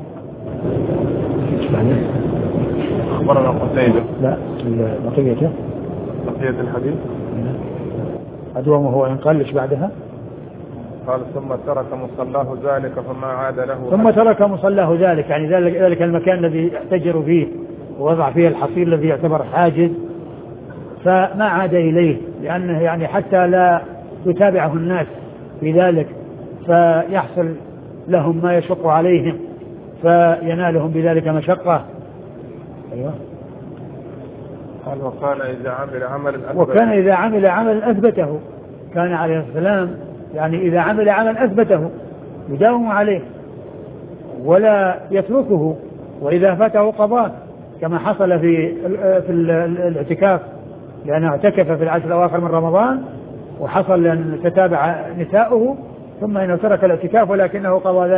أخبرنا قتيبة لا بقية الحديث أدومه هو إن قالش بعدها قال ثم ترك مصلاه ذلك فما عاد له، ثم ترك مصلاه ذلك يعني ذلك المكان الذي يحتجر فيه ووضع فيه الحصير الذي يعتبر حاجز، فما عاد إليه، لأنه يعني حتى لا يتابعه الناس في ذلك فيحصل لهم ما يشق عليهم فينالهم بذلك مشقة. أيوة. قال وكان إذا عمل عملا أثبته، كان عليه السلام يعني إذا عمل عملا أثبته يداوم عليه ولا يتركه، وإذا فاته قضاء كما حصل في الاعتكاف، لأنه اعتكف في العشر الأواخر من رمضان وحصل أن تتابع نساؤه، ثم إنه ترك الاعتكاف ولكنه قضى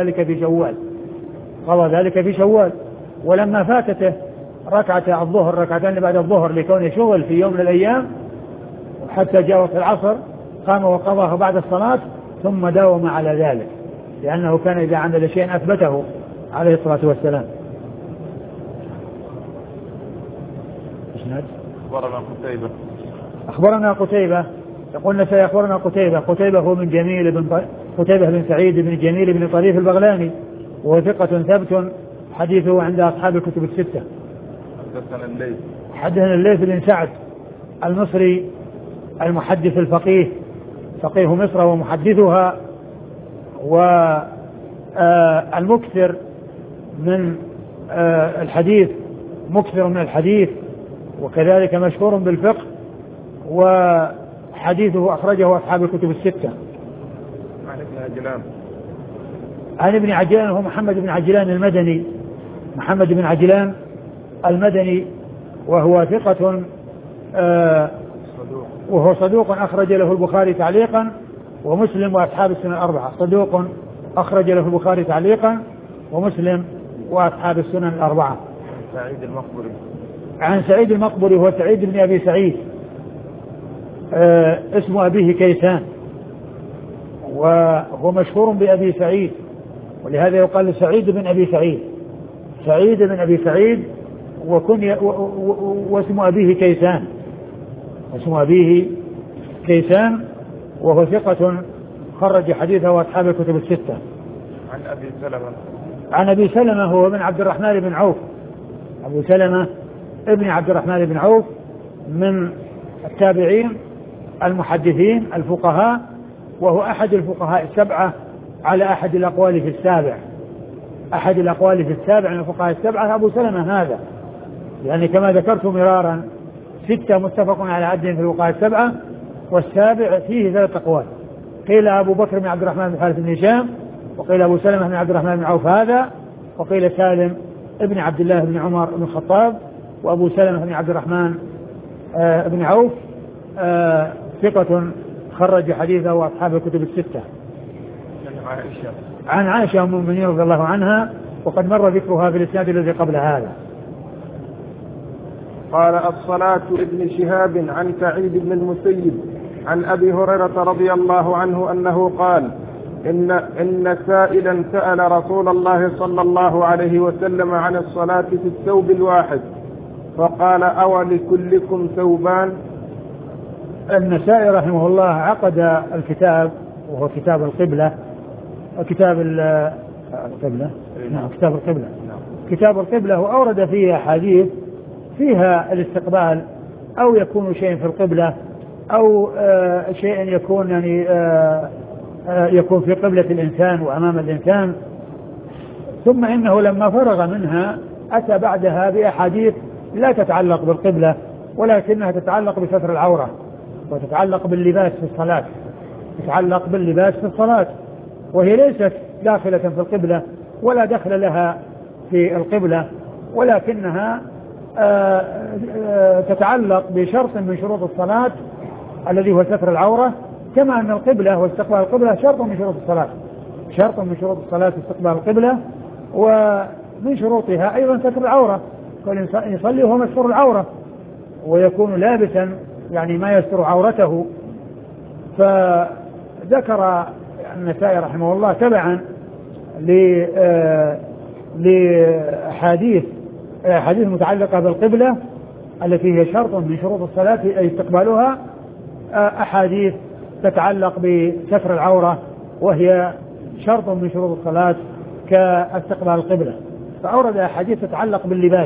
ذلك في شوال، ولما فاتته ركعة الظهر ركعتين بعد الظهر لكونه شغل في يوم من الأيام حتى جاء وقت العصر قام وقضاه بعد الصلاة ثم داوم على ذلك، لأنه كان إذا عمل شيئا أثبته عليه الصلاة والسلام. أخبرنا قتيبة، يقولنا سيخبرنا قتيبة هو من قتيبة بن سعيد بن جميل بن طريف البغلاني، وهو ثقة ثبت حديثه عند أصحاب الكتب الستة. حدثنا الليث بن سعد المصري المحدث الفقيه، فقيه مصر ومحدثها، والمكثر من الحديث، مكثر من الحديث، وكذلك مشهور بالفقه، وحديثه أخرجه أصحاب الكتب الستة. عن ابن عجلان هو محمد بن عجلان المدني، محمد بن عجلان المدني، وهو ثقة وهو صدوق أخرج له البخاري تعليقا ومسلم وأصحاب السنن الأربعة. صدوق أخرج له البخاري تعليقا ومسلم وأصحاب السنن الأربعة. عن سعيد المقبري هو سعيد بن أبي سعيد، اسم أبيه كيسان، وهو مشهور بأبي سعيد، ولهذا يقال سعيد بن أبي سعيد، سعيد بن أبي سعيد، واسم أبيه كيسان، اسم أبيه كيسان، وهو ثقة خرج حديثه وأصحاب الكتب الستة. عن أبي سلمة هو ابن عبد الرحمن بن عوف، أبو سلمة ابن عبد الرحمن بن عوف من التابعين المحدثين الفقهاء، وهو أحد الفقهاء السبعة على أحد الأقوال في السابع، أحد الأقوال في السابع من الفقهاء السبعة أبو سلمة هذا، يعني كما ذكرت مرارا 6 متفق على عدهم في الفقهاء السبعة، والسابع فيه 3 أقوال، قيل أبو بكر بن عبد الرحمن بن حارث بن هشام، وقيل أبو سلمة بن عبد الرحمن بن عوف هذا، وقيل سالم ابن عبد الله بن عمر بن الخطاب، وأبو سلمة بن عبد الرحمن بن عوف ثقة خرج حديثه وأصحاب الكتب الستة. عن عائشة أم المؤمنين رضي الله عنها، وقد مر ذكرها في الإسناد الذي قبل هذا. قال الصلاة ابن شهاب عن سعيد بن المسيب عن أبي هريرة رضي الله عنه أنه قال إن سائلا سأل رسول الله صلى الله عليه وسلم عن الصلاة في الثوب الواحد فقال أو لكلكم ثوبان. النسائي رحمه الله عقد الكتاب، وهو كتاب القبلة، كتاب القبلة، نعم كتاب القبلة، كتاب القبلة، وأورد فيها حديث فيها الاستقبال، أو يكون شيء في القبلة، أو شيء يكون يعني يكون في قبلة الإنسان وأمام الإنسان. ثم إنه لما فرغ منها أتى بعدها بأحاديث لا تتعلق بالقبلة، ولكنها تتعلق بستر العورة، وتتعلق باللباس في الصلاة، تتعلق باللباس في الصلاة، وهي ليست داخلة في القبلة ولا دخل لها في القبلة، ولكنها تتعلق بشرط من شروط الصلاة الذي هو ستر العورة، كما أن القبلة واستقبال القبلة شرط من شروط الصلاة، شرط من شروط الصلاة استقبال القبلة، ومن شروطها أيضا ستر العورة، كل يصلي وهو مستر العورة ويكون لابسا يعني ما يستر عورته. فذكر النسائي رحمه الله تبعا لحديث متعلقة بالقبلة التي هي شرط من شروط الصلاة أي استقبالها، أحاديث تتعلق بستر العورة وهي شرط من شروط الصلاة كاستقبال القبلة، فأورد أحاديث تتعلق باللباس،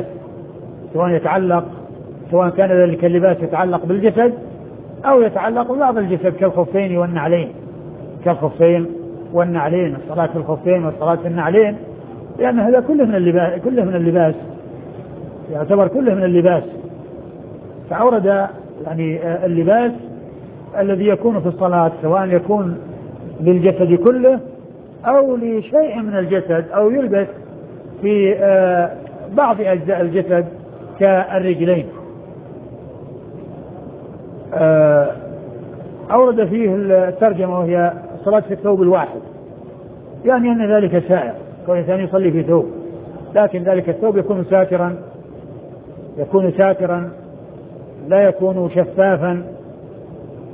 سواء كان ذلك اللباس يتعلق بالجسد أو يتعلق ببعض الجسد كالخفين والنعلين، كالخفين والنعلين، الصلاة في الخفين والصلاة في النعلين، لأن هذا كله من اللباس يعتبر كله من اللباس. فأورد يعني اللباس الذي يكون في الصلاة، سواء يكون للجسد كله أو لشيء من الجسد، أو يلبس في بعض أجزاء الجسد كالرجلين. أورد فيه الترجمة وهي الصلاة في الثوب الواحد، يعني أن ذلك سائر، كل إنسان يصلي في ثوب، لكن ذلك الثوب يكون ساترا لا يكون شفافا،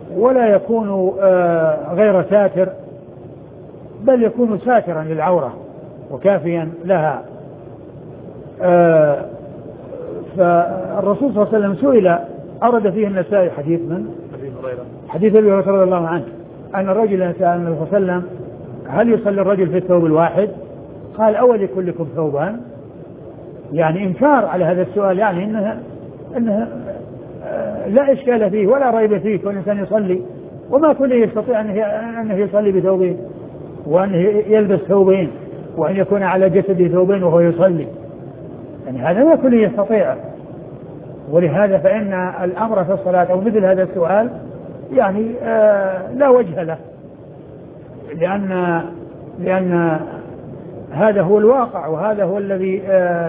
ولا يكون غير ساتر، بل يكون ساترا للعورة وكافيا لها. فالرسول صلى الله عليه وسلم سئل، أورد فيه النسائي حديث من حديث أبي هريرة رضي الله عنه أن الرجل سأل النبي صلى الله عليه وسلم هل يصلي الرجل في الثوب الواحد؟ قال أول لكلكم ثوبان، يعني إنكار على هذا السؤال، يعني إنه لا إشكال فيه ولا ريب فيه، كل إنسان يصلي وما كل يستطيع أنه يصلي بثوبين، وأنه يلبس ثوبين، وأن يكون على جسده ثوبين وهو يصلي، يعني هذا ما كل يستطيع. ولهذا فإن الأمر في الصلاة أو مثل هذا السؤال يعني لا وجه له، لأن هذا هو الواقع، وهذا هو الذي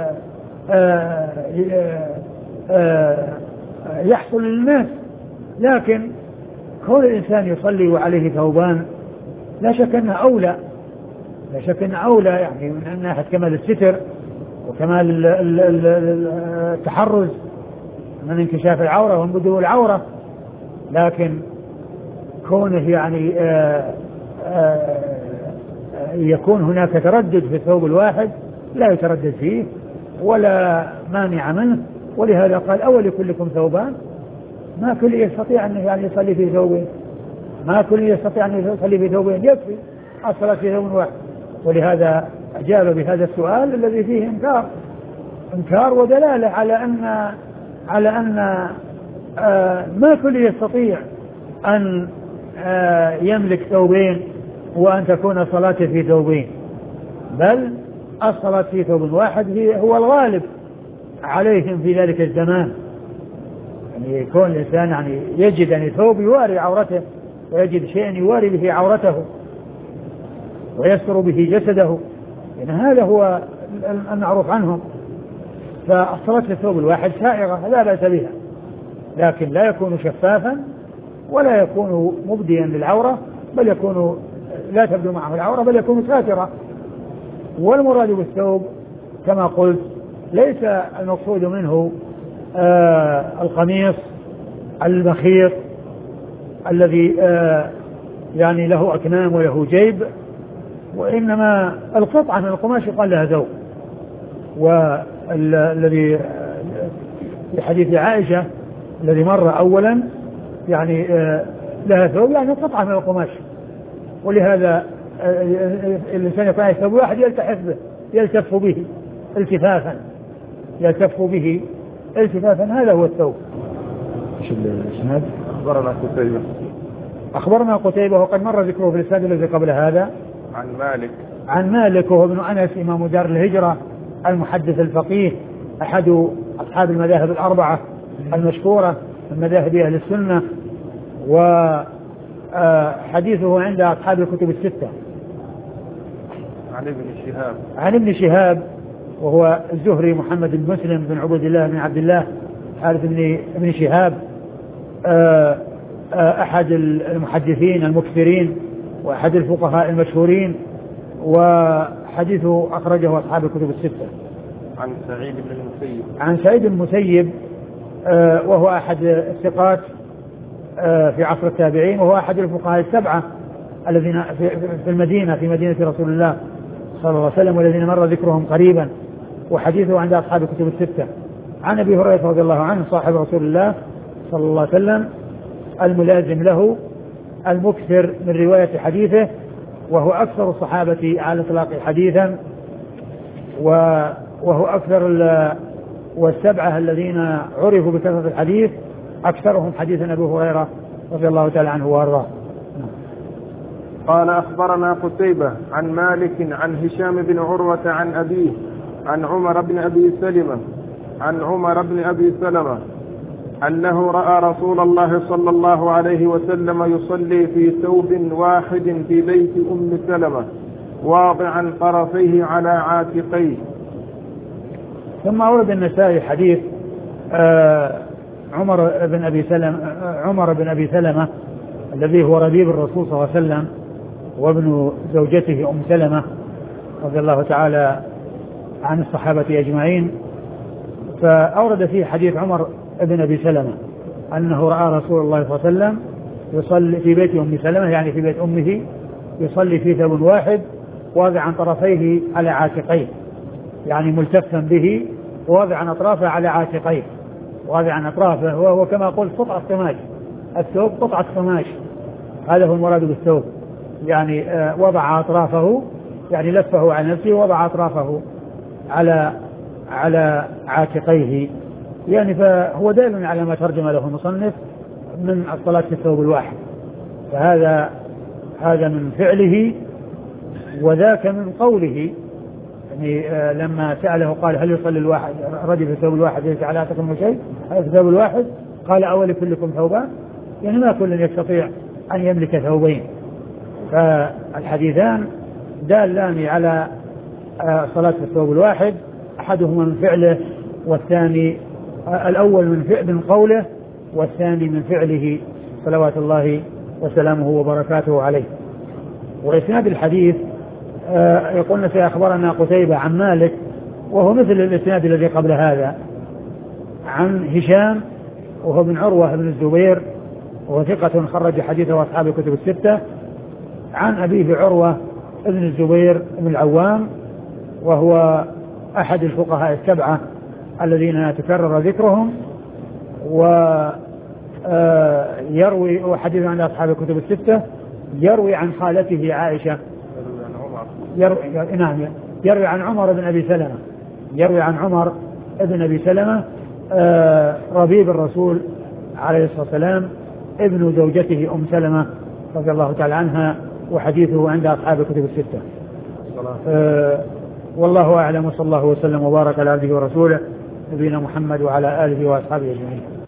يحصل للناس. لكن كون الإنسان يصلي وعليه ثوبان لا شك أنه أولى، لا شك أنه أولى، يعني من ناحية كمال الستر وكمال التحرز من انكشاف العورة ومن بدو العورة. لكن كونه يعني يكون هناك تردد في الثوب الواحد لا يتردد فيه ولا مانع منه. ولهذا قال أول لكلكم ثوبان، ما كل يستطيع أن يعني يصلي في ثوبين، ما كل يستطيع أن يصلي في ثوبين، يكفي الصلاة في ثوب واحد. ولهذا أجاب بهذا السؤال الذي فيه إنكار ودلالة على أن ما كل يستطيع أن يملك ثوبين وأن تكون صلاته في ثوبين، بل الصلاة في ثوب واحد هو الغالب عليهم في ذلك الزمان. يعني يكون الإنسان يعني يجد أن ثوب يواري عورته، ويجد شيئا يواري به عورته ويستر به جسده، يعني هذا هو المعروف عنهم. فالصلاة في الثوب الواحد سائغة لا بأس بها، لكن لا يكون شفافا ولا يكون مبديا للعورة، بل يكون لا تبدو معه العورة، بل يكون ساترا. والمراد بالثوب كما قلت ليس المقصود منه القميص المخيط الذي يعني له أكمام وله جيب، وإنما القطعة من القماش يقال لها ثوب. والذي في حديث عائشة الذي مر أولا يعني لها ثوب يعني قطعة من القماش. ولهذا الإنسان يكون عليه ثوب واحد يلتف به التفافا، يلتف به التفافا، هذا هو الثوب. ايش الاسناد؟ أخبرنا قتيبة وقد مر ذكره في الإسناد الذي قبل هذا. عن مالك وهو ابن أنس إمام دار الهجرة المحدث الفقيه أحد أصحاب المذاهب الأربعة المشهورة من مذاهب أهل السنة، وحديثه عند أصحاب الكتب الستة. عن ابن شهاب وهو الزهري محمد بن مسلم بن عبد الله بن عبد الله حارث بن شهاب، أحد المحدثين المكثرين وأحد الفقهاء المشهورين، وحديثه أخرجه أصحاب الكتب الستة. عن سعيد بن المسيب وهو أحد الثقات في عصر التابعين، وهو أحد الفقهاء السبعة الذين في المدينة، في مدينة رسول الله صلى الله عليه وسلم، والذين مر ذكرهم قريبا، وحديثه عند أصحاب الكتب الستة. عن أبي هريرة رضي الله عنه صاحب رسول الله صلى الله عليه وسلم الملازم له المكثر من رواية حديثه، وهو أكثر الصحابة على الإطلاق حديثا، وهو أكثر والسبعة الذين عرفوا بكثرة الحديث أكثرهم حديثا أبو هريرة رضي الله تعالى عنه وأرضاه. قال أخبرنا قتيبة عن مالك عن هشام بن عروة عن أبيه عن عمر بن أبي سلمة أنه رأى رسول الله صلى الله عليه وسلم يصلي في ثوب واحد في بيت أم سلمة واضعا طرفيه على عاتقيه. ثم أورد النسائي حديث عمر بن أبي سلمة الذي هو ربيب الرسول صلى الله عليه وسلم وابن زوجته أم سلمة رضي الله تعالى عن الصحابة أجمعين. فأورد فيه حديث عمر بن أبي سلمة أنه رأى رسول الله صلى الله عليه وسلم يصلي في بيت أم سلمة يعني في بيت أمه، يصلي في ثوب واحد واضعا طرفيه على عاتقيه، يعني ملتفا به واضعا أطرافه على عاتقيه، واضعا أطرافه، وهو كما قلت قطعة قماش، الثوب قطعة قماش، هذا هو المراد بالثوب، يعني وضع أطرافه يعني لفه على نفسه ووضع أطرافه على عاتقيه، يعني فهو دال على ما ترجم له المصنف من الصلاة في الثوب الواحد. فهذا من فعله، وذاك من قوله، يعني لما سأله قال هل يصلي الواحد رجل في الثوب الواحد ليس على عاتقه شيء، هل في الثوب الواحد؟ قال أولي كلكم ثوبان، يعني ما كل يستطيع أن يملك ثوبين. فالحديثان دالان على صلاة في الثوب الواحد، أحدهما من فعله والثاني الأول من قوله والثاني من فعله صلوات الله وسلامه وبركاته عليه. وإسناد الحديث يقولون أخبرنا قتيبة عن مالك، وهو مثل الإسناد الذي قبل هذا، عن هشام وهو بن عروة بن الزبير وهو ثقة خرج حديثه أصحاب الكتب الستة، عن أبيه عروة بن الزبير بن العوام وهو أحد الفقهاء السبعة الذين تكرر ذكرهم، ويروي حديث عن أصحاب الكتب الستة، يروي عن خالته عائشة، يروي عن عمر بن أبي سلمة، يروي عن عمر بن أبي سلمة ربيب الرسول عليه الصلاة والسلام ابن زوجته أم سلمة رضي الله تعالى عنها، وحديثه عند أصحاب الكتب الستة. والله أعلم، وصلى الله وسلم وبارك على عبده ورسوله نبينا محمد وعلى آله وأصحابه أجمعين.